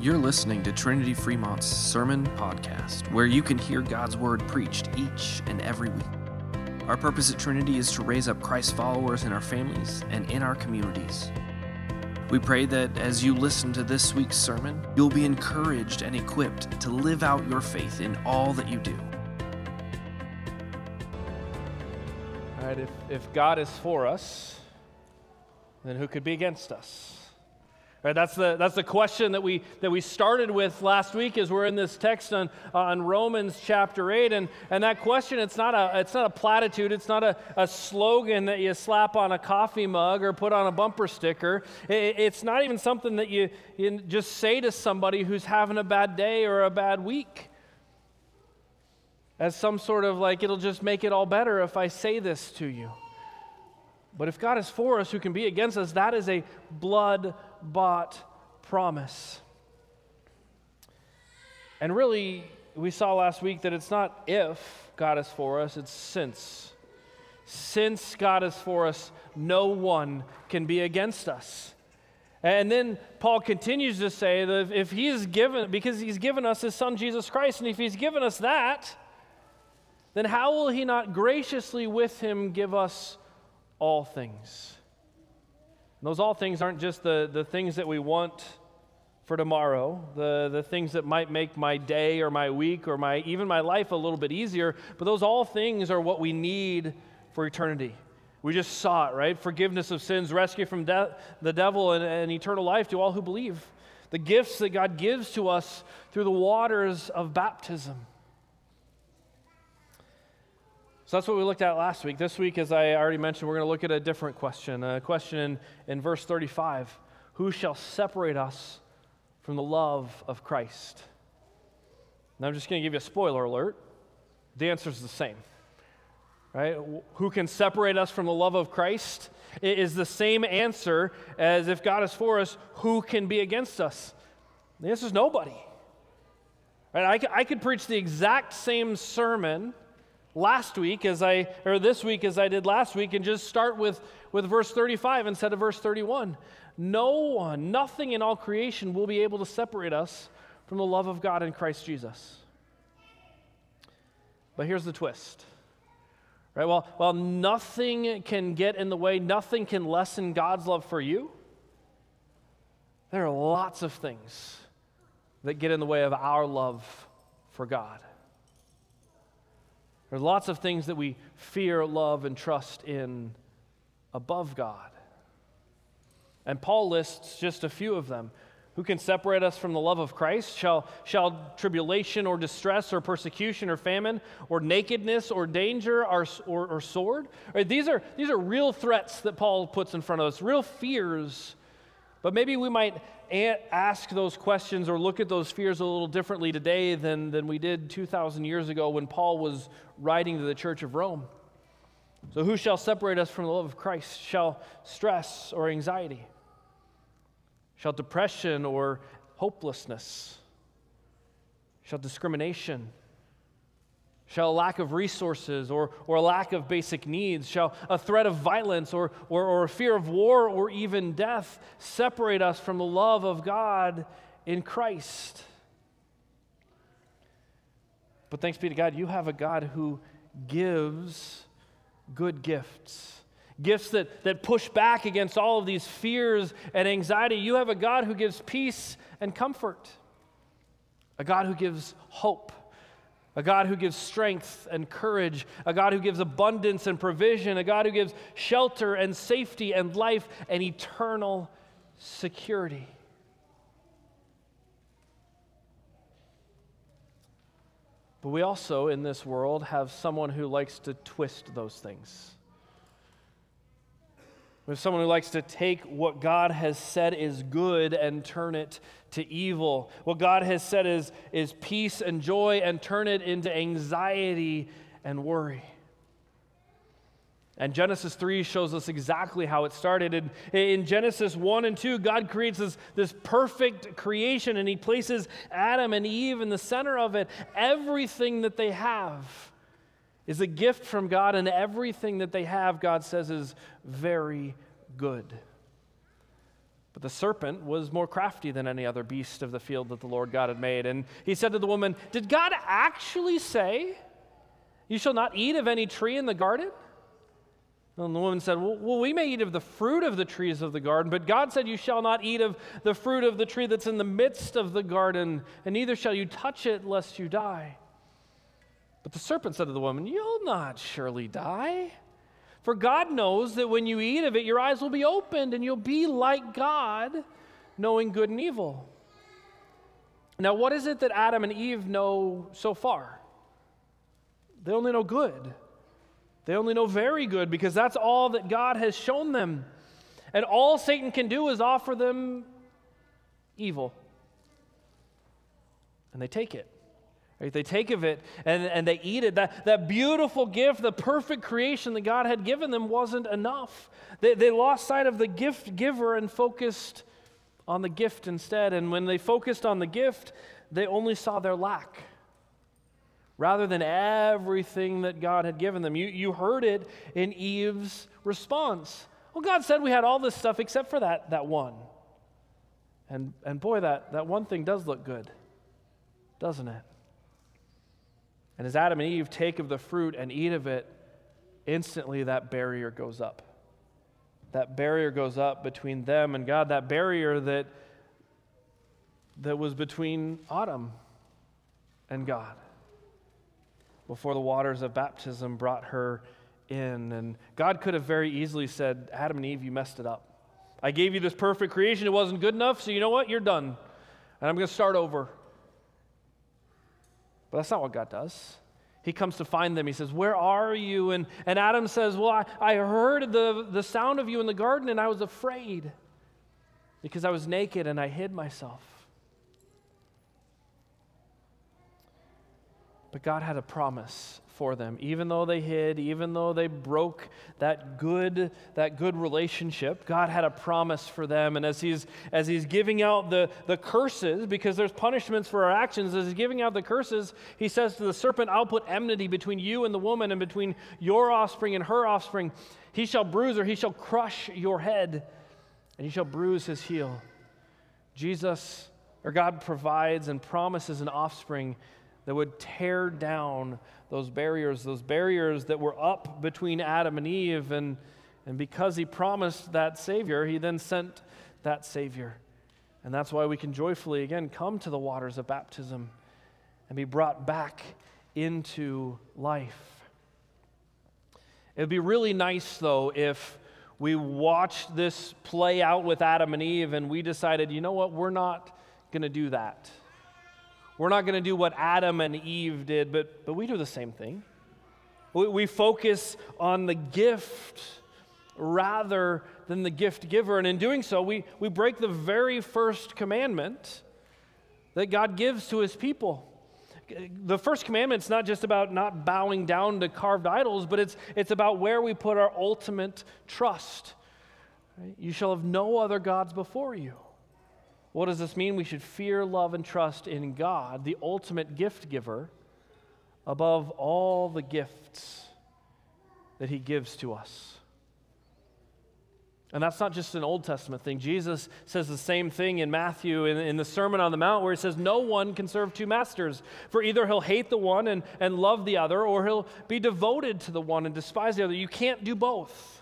You're listening to Trinity Fremont's Sermon Podcast, where you can hear God's Word preached each and every week. Our purpose at Trinity is to raise up Christ followers in our families and in our communities. We pray that as you listen to this week's sermon, you'll be encouraged and equipped to live out your faith in all that you do. All right, if God is for us, then who could be against us? Right, that's the question that we started with last week as we're in this text on Romans chapter 8, and that question, it's not a platitude, it's not a slogan that you slap on a coffee mug or put on a bumper sticker. It's not even something that you just say to somebody who's having a bad day or a bad week as some sort of like, it'll just make it all better if I say this to you. But if God is for us, who can be against us? That is a blood-bought promise. And really, we saw last week that it's not if God is for us, it's since. Since God is for us, no one can be against us. And then Paul continues to say that if he is given, because he's given us his son Jesus Christ, and if he's given us that, then how will he not graciously with him give us all things? And those all things aren't just the things that we want for tomorrow, the things that might make my day or my week or even my life a little bit easier, but those all things are what we need for eternity. We just saw it, right? Forgiveness of sins, rescue from the devil, and eternal life to all who believe. The gifts that God gives to us through the waters of baptism. So that's what we looked at last week. This week, as I already mentioned, we're going to look at a different question, a question in verse 35. Who shall separate us from the love of Christ? Now, I'm just going to give you a spoiler alert. The answer is the same, right? Who can separate us from the love of Christ? It is the same answer as if God is for us, who can be against us? The answer is nobody. Right? I could preach the exact same sermon this week as I did last week, and just start with verse 35 instead of verse 31. No one, nothing in all creation will be able to separate us from the love of God in Christ Jesus. But here's the twist. Right? While nothing can get in the way, nothing can lessen God's love for you, there are lots of things that get in the way of our love for God. There's lots of things that we fear, love, and trust in above God. And Paul lists just a few of them. Who can separate us from the love of Christ? Shall tribulation or distress or persecution or famine or nakedness or danger or sword? Right, these are real threats that Paul puts in front of us, real fears. But maybe we might ask those questions or look at those fears a little differently today than we did 2,000 years ago when Paul was writing to the church of Rome. So who shall separate us from the love of Christ? Shall stress or anxiety? Shall depression or hopelessness? Shall discrimination? Shall a lack of resources or a lack of basic needs? Shall a threat of violence or a fear of war or even death separate us from the love of God in Christ? But thanks be to God, you have a God who gives good gifts. Gifts that push back against all of these fears and anxiety. You have a God who gives peace and comfort. A God who gives hope. A God who gives strength and courage, a God who gives abundance and provision, a God who gives shelter and safety and life and eternal security. But we also, in this world, have someone who likes to twist those things. We have someone who likes to take what God has said is good and turn it to evil. What God has said is peace and joy and turn it into anxiety and worry. And Genesis 3 shows us exactly how it started. In Genesis 1 and 2, God creates this perfect creation, and he places Adam and Eve in the center of it. Everything that they have is a gift from God, and everything that they have, God says, is very good. But the serpent was more crafty than any other beast of the field that the Lord God had made. And he said to the woman, "Did God actually say, 'You shall not eat of any tree in the garden?'" And the woman said, well, we may eat of the fruit of the trees of the garden, but God said, 'You shall not eat of the fruit of the tree that's in the midst of the garden, and neither shall you touch it, lest you die.' But the serpent said to the woman, 'You'll not surely die. For God knows that when you eat of it, your eyes will be opened, and you'll be like God, knowing good and evil.'" Now, what is it that Adam and Eve know so far? They only know good. They only know very good, because that's all that God has shown them. And all Satan can do is offer them evil. And they take it. Right? They take of it and they eat it. That beautiful gift, the perfect creation that God had given them wasn't enough. They lost sight of the gift giver and focused on the gift instead. And when they focused on the gift, they only saw their lack rather than everything that God had given them. You heard it in Eve's response. Well, God said we had all this stuff except for that one. And boy, that one thing does look good, doesn't it? And as Adam and Eve take of the fruit and eat of it, instantly that barrier goes up. That barrier goes up between them and God, that barrier that was between Adam and God before the waters of baptism brought her in. And God could have very easily said, "Adam and Eve, you messed it up. I gave you this perfect creation. It wasn't good enough, so you know what? You're done. And I'm going to start over." But that's not what God does. He comes to find them. He says, "Where are you?" And Adam says, "Well, I heard the sound of you in the garden, and I was afraid because I was naked and I hid myself." But God had a promise for them. Even though they hid, even though they broke that good relationship, God had a promise for them. And as he's giving out the curses, because there's punishments for our actions, as he's giving out the curses, he says to the serpent, "I'll put enmity between you and the woman, and between your offspring and her offspring. He shall bruise her, he shall crush your head, and you shall bruise his heel." God provides and promises an offspring that would tear down those barriers that were up between Adam and Eve. And because he promised that Savior, he then sent that Savior. And that's why we can joyfully, again, come to the waters of baptism and be brought back into life. It would be really nice, though, if we watched this play out with Adam and Eve and we decided, you know what, we're not going to do that. We're not going to do what Adam and Eve did, but we do the same thing. We focus on the gift rather than the gift giver. And in doing so, we break the very first commandment that God gives to his people. The first commandment's not just about not bowing down to carved idols, but it's about where we put our ultimate trust. Right? You shall have no other gods before you. What does this mean? We should fear, love, and trust in God, the ultimate gift giver, above all the gifts that he gives to us. And that's not just an Old Testament thing. Jesus says the same thing in Matthew in the Sermon on the Mount, where he says, "No one can serve two masters, for either he'll hate the one and love the other, or he'll be devoted to the one and despise the other. You can't do both."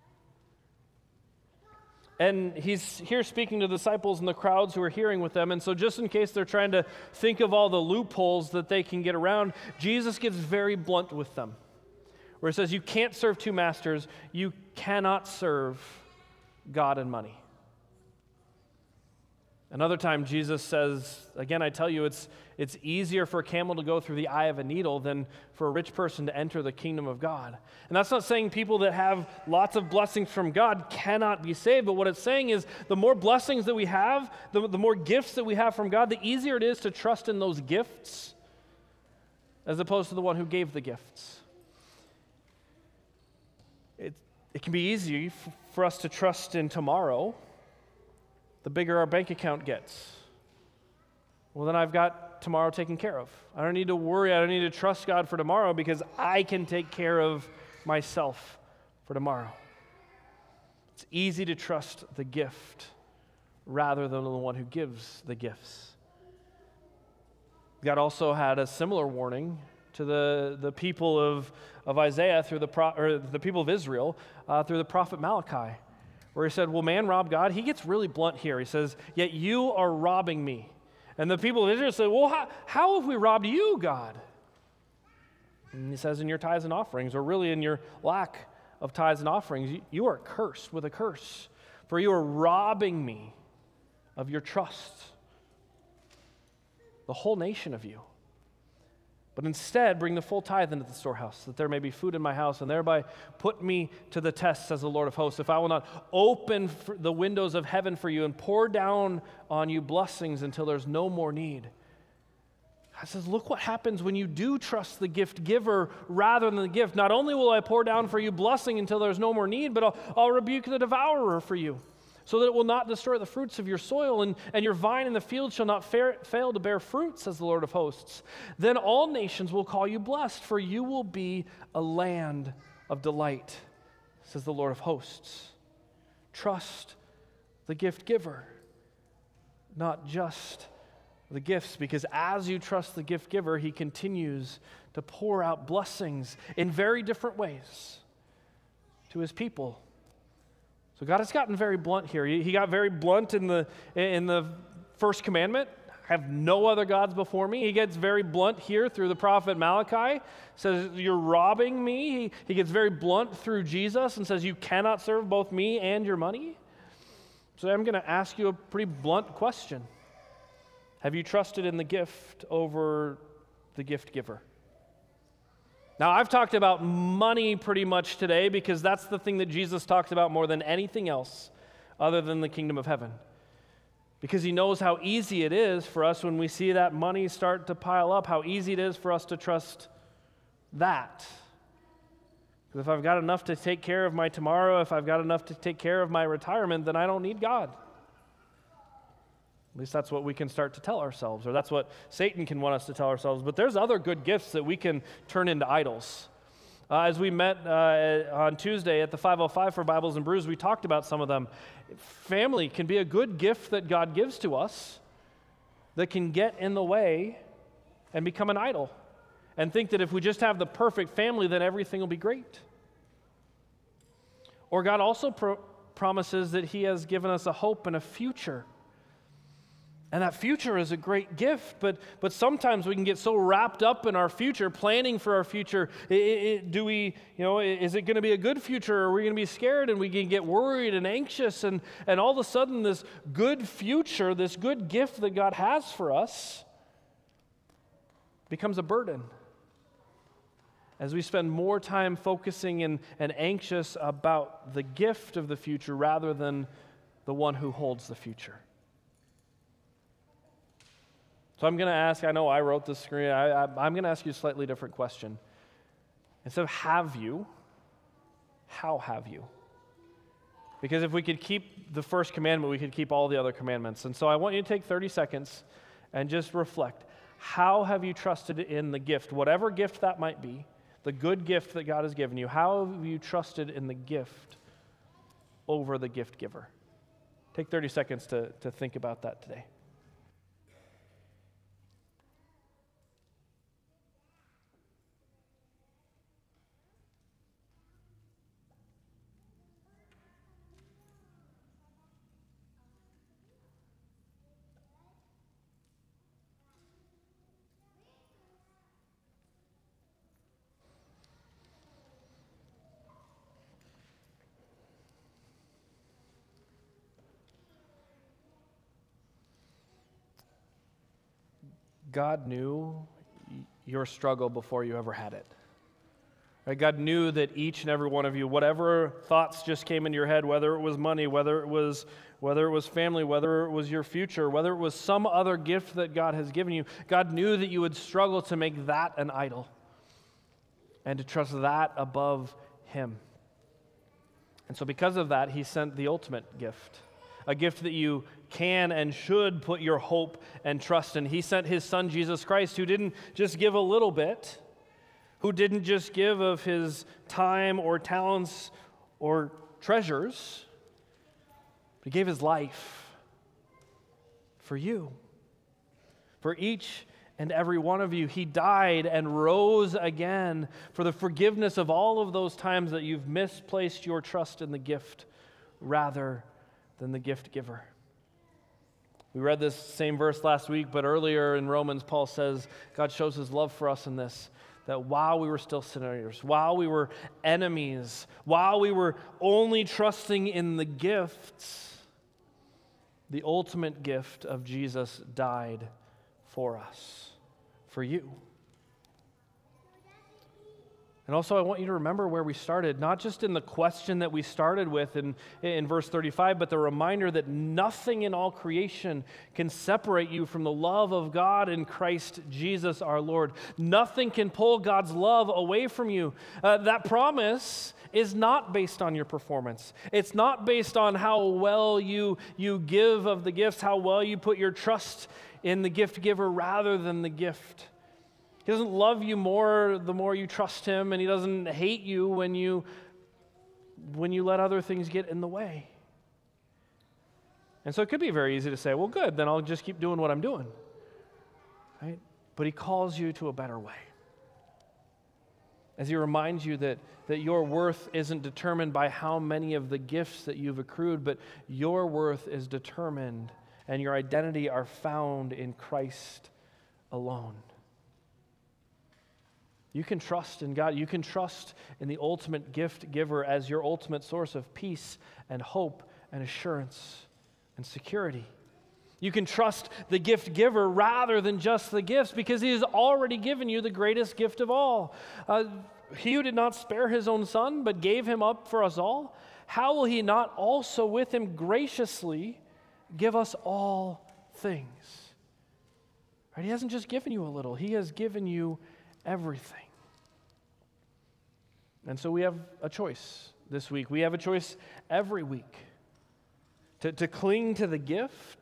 And he's here speaking to the disciples and the crowds who are hearing with them. And so just in case they're trying to think of all the loopholes that they can get around, Jesus gets very blunt with them, where he says, you can't serve two masters. You cannot serve God and money. Another time Jesus says, again, I tell you, it's easier for a camel to go through the eye of a needle than for a rich person to enter the kingdom of God. And that's not saying people that have lots of blessings from God cannot be saved, but what it's saying is the more blessings that we have, the more gifts that we have from God, the easier it is to trust in those gifts as opposed to the one who gave the gifts. It can be easy for us to trust in tomorrow the bigger our bank account gets. Well, then I've got tomorrow taken care of. I don't need to worry. I don't need to trust God for tomorrow because I can take care of myself for tomorrow. It's easy to trust the gift rather than the one who gives the gifts. God also had a similar warning to the people of Isaiah through the people of Israel through the prophet Malachi, where he said, will man rob God? He gets really blunt here. He says, yet you are robbing me. And the people of Israel said, well, how have we robbed you, God? And he says, in your tithes and offerings, or really in your lack of tithes and offerings, you are cursed with a curse, for you are robbing me of your trust, the whole nation of you. But instead, bring the full tithe into the storehouse, that there may be food in my house, and thereby put me to the test, says the Lord of hosts, if I will not open the windows of heaven for you and pour down on you blessings until there's no more need. God says, look what happens when you do trust the gift giver rather than the gift. Not only will I pour down for you blessing until there's no more need, but I'll rebuke the devourer for you, so that it will not destroy the fruits of your soil, and your vine in the field shall not fail to bear fruit, says the Lord of hosts. Then all nations will call you blessed, for you will be a land of delight, says the Lord of hosts. Trust the gift giver, not just the gifts, because as you trust the gift giver, he continues to pour out blessings in very different ways to his people. So God has gotten very blunt here. He got very blunt in the first commandment, have no other gods before me. He gets very blunt here through the prophet Malachi, says you're robbing me. He gets very blunt through Jesus and says you cannot serve both me and your money. So I'm going to ask you a pretty blunt question. Have you trusted in the gift over the gift giver? Now, I've talked about money pretty much today because that's the thing that Jesus talks about more than anything else other than the kingdom of heaven. Because he knows how easy it is for us when we see that money start to pile up, how easy it is for us to trust that. Because if I've got enough to take care of my tomorrow, if I've got enough to take care of my retirement, then I don't need God. At least that's what we can start to tell ourselves, or that's what Satan can want us to tell ourselves. But there's other good gifts that we can turn into idols. As we met on Tuesday at the 505 for Bibles and Brews, we talked about some of them. Family can be a good gift that God gives to us that can get in the way and become an idol, and think that if we just have the perfect family, then everything will be great. Or God also promises that he has given us a hope and a future. And that future is a great gift, but sometimes we can get so wrapped up in our future, planning for our future. Is it going to be a good future, or are we going to be scared, and we can get worried and anxious, and all of a sudden this good future, this good gift that God has for us becomes a burden as we spend more time focusing and anxious about the gift of the future rather than the one who holds the future. So I'm going to ask, I know I wrote this screen, I'm going to ask you a slightly different question. Instead of have you, how have you? Because if we could keep the first commandment, we could keep all the other commandments. And so I want you to take 30 seconds and just reflect. How have you trusted in the gift, whatever gift that might be, the good gift that God has given you? How have you trusted in the gift over the gift giver? Take 30 seconds to think about that today. God knew your struggle before you ever had it. Right? God knew that each and every one of you, whatever thoughts just came into your head, whether it was money, whether it was family, whether it was your future, whether it was some other gift that God has given you, God knew that you would struggle to make that an idol and to trust that above him. And so because of that, he sent the ultimate gift, a gift that you can and should put your hope and trust in. He sent his son, Jesus Christ, who didn't just give a little bit, who didn't just give of his time or talents or treasures, but he gave his life for you. For each and every one of you, he died and rose again for the forgiveness of all of those times that you've misplaced your trust in the gift rather than the gift giver. We read this same verse last week, but earlier in Romans, Paul says God shows his love for us in this, that while we were still sinners, while we were enemies, while we were only trusting in the gifts, the ultimate gift of Jesus died for us, for you. And also, I want you to remember where we started, not just in the question that we started with in verse 35, but the reminder that nothing in all creation can separate you from the love of God in Christ Jesus our Lord. Nothing can pull God's love away from you. That promise is not based on your performance. It's not based on how well you give of the gifts, how well you put your trust in the gift giver rather than the gift. He doesn't love you more the more you trust him, and he doesn't hate you when you let other things get in the way. And so it could be very easy to say, well, good, then I'll just keep doing what I'm doing. Right? But he calls you to a better way. As he reminds you that your worth isn't determined by how many of the gifts that you've accrued, but your worth is determined and your identity are found in Christ alone. You can trust in God. You can trust in the ultimate gift giver as your ultimate source of peace and hope and assurance and security. You can trust the gift giver rather than just the gifts because he has already given you the greatest gift of all. He who did not spare his own son but gave him up for us all, how will he not also with him graciously give us all things? Right? He hasn't just given you a little. He has given you everything. And so we have a choice this week. We have a choice every week to cling to the gift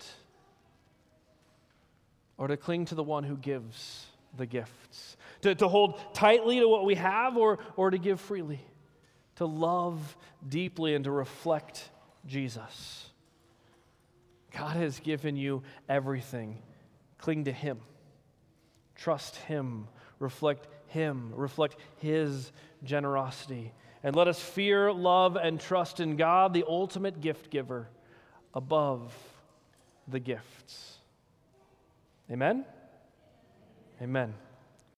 or to cling to the one who gives the gifts, to hold tightly to what we have or to give freely, to love deeply and to reflect Jesus. God has given you everything. Cling to him. Trust him. Reflect him. Reflect his generosity. And let us fear, love, and trust in God, the ultimate gift giver, above the gifts. Amen? Amen.